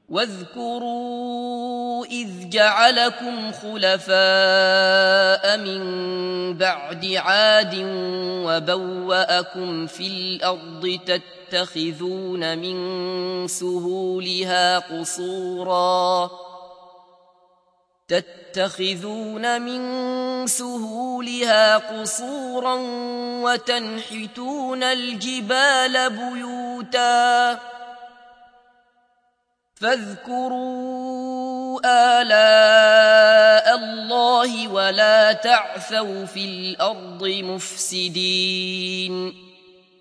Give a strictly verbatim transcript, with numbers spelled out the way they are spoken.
واذكروا إذ جعلكم خلفاء من بعد عاد وبوأكم في الأرض تتخذون من سهولها قصورا تتخذون من سهولها قصورا وتنحتون الجبال بيوتا فاذكروا آلاء الله ولا تعثوا في الأرض مفسدين